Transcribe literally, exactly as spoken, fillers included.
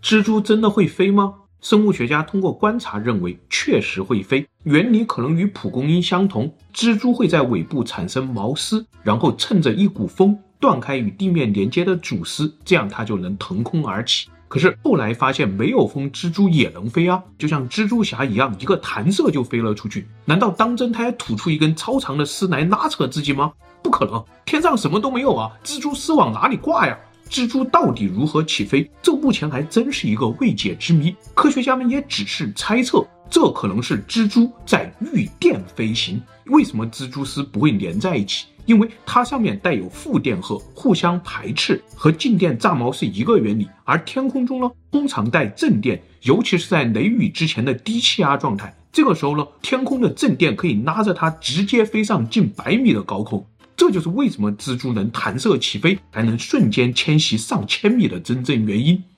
蜘蛛真的会飞吗？生物学家通过观察认为确实会飞，原理可能与蒲公英相同。蜘蛛会在尾部产生毛丝，然后趁着一股风断开与地面连接的主丝，这样它就能腾空而起。可是后来发现没有风蜘蛛也能飞啊，就像蜘蛛侠一样，一个弹射就飞了出去。难道当真它还吐出一根超长的丝来拉扯自己吗？不可能，天上什么都没有啊，蜘蛛丝往哪里挂呀？蜘蛛到底如何起飞？这目前还真是一个未解之谜。科学家们也只是猜测，这可能是蜘蛛在御电飞行。为什么蜘蛛丝不会连在一起？因为它上面带有负电荷，互相排斥，和静电炸毛是一个原理。而天空中呢，通常带正电，尤其是在雷雨之前的低气压状态。这个时候呢，天空的正电可以拉着它直接飞上近百米的高空。这就是为什么蜘蛛能弹射起飞，还能瞬间迁徙上千米的真正原因。